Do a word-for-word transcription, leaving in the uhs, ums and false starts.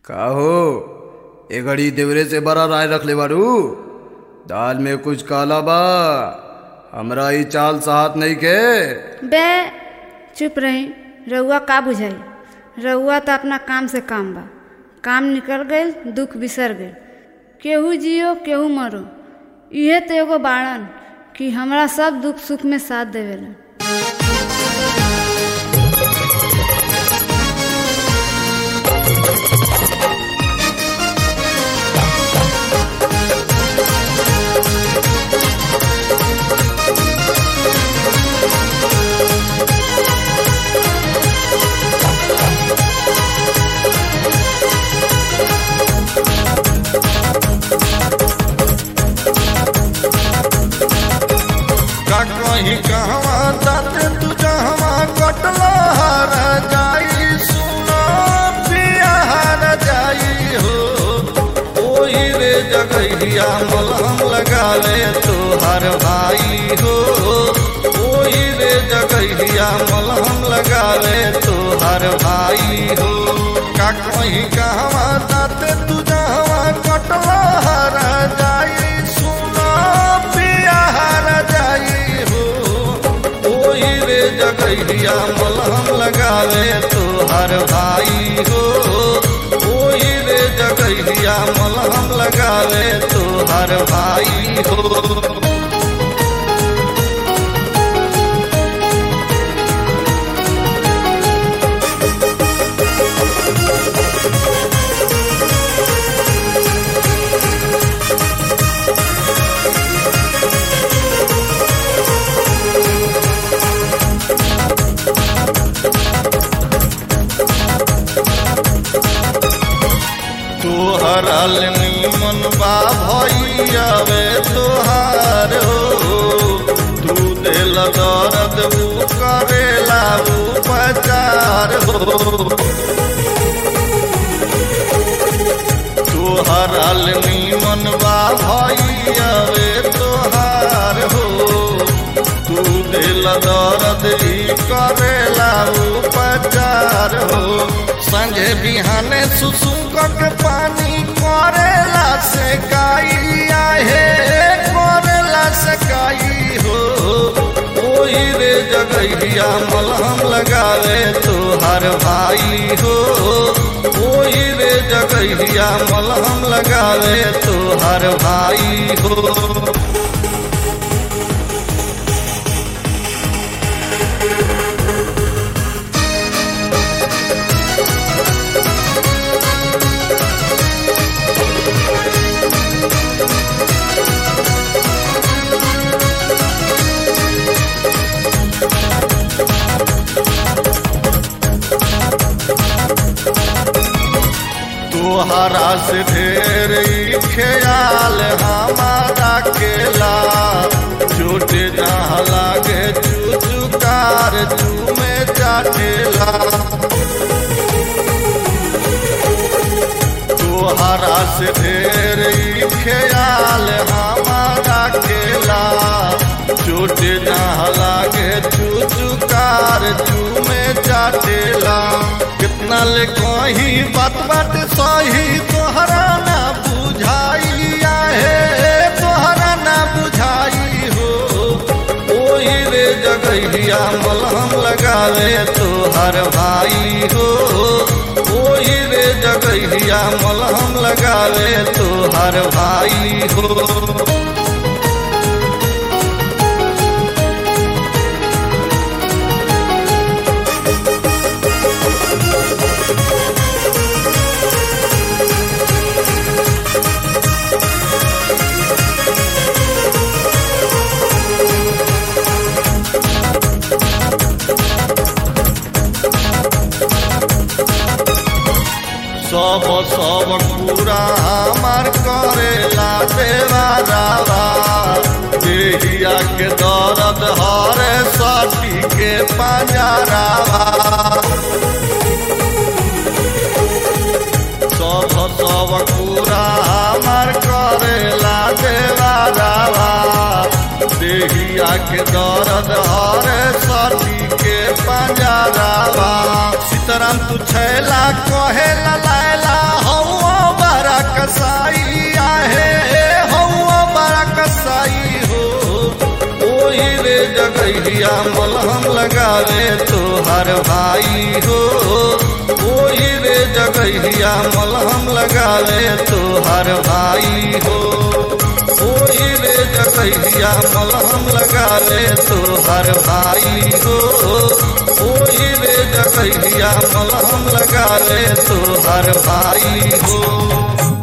का हो ए घड़ी देवरे से बड़ा राय रख ले बारू। दाल में कुछ काला बा, हमरा ई चाल साहत नहीं के। बे चुप रही, रउआ का बुझाई। रउआ तो अपना काम से काम बा, काम निकल गइल दुख बिसर गइल। केहू जियो केहू मरो, इहे तो एगो बाड़न कि हमरा सब दुख सुख में साथ देवेला। कहीं कहवा जाते तू जहवा कटला हर जाई, सुना पिया हर जाई हो। ओही रे जगहिया मलहम लगा ले तो हर भाई हो। ओही रे जगहिया मलहम लगा ले तो हर भाई हो। का कहीं कहवा जाते तू जहवा कटला हर जाई, सुना पिया हर जाई। जगहिया मलहम लगा ले तो हर भाई हो। ओही रे जगहिया मलहम लगा ले तो हर भाई हो। तोहरा नीमन बा भैया वे तोहार हो। तू दिल दर्द ऊ करेला उपचार हो। तोहरा नीमन बा भैया वे तोहार हो। तू दिल दर्द ई करेला उपचार हो। संगे बिहाने सुसु के पानी करेला से काई आहे, करेला से काई हो। ओही रे जगहिया मलहम लगा ले तो हर भाई हो। ओही रे जगहिया मलहम लगा ले तो हर भाई हो। तोहरा से ढेर ख्याल हमारा केला, चोट जहाँ लागे चुचुकार चूमे चाटेला। तोहरा से ढेर ख्याल हमारा केला, चोट जहाँ लागे चुचुकार चूमे चाटेला। कितना ले कहीं बात बात सही तोहरा ना बुझाई आहे, तोहरा ना बुझाई हो। ओही रे जगहिया मलहम लगा ले तो हर भाई हो। ओही रे जगहिया मलहम लगा ले तो हर भाई हो। सब सब पूरा हमार करेला देवारावा। देहिया के दर्द हरे साथी के पंजरावा। सब सब पूरा हमार करेला देवारावा। देहिया के दर्द हरे साथी के पंजरावा। सीताराम तू छैला कहेला लायला हो ओही रे जगहिया मलहम लगावे तोहर भाई हो ओही रे जगहिया मलहम लगावे तोहर भाई हो ओही रे जगहिया मलहम लगावे तोहर भाई हो ओही रे जगहिया मलहम लगावे तोहर भाई हो।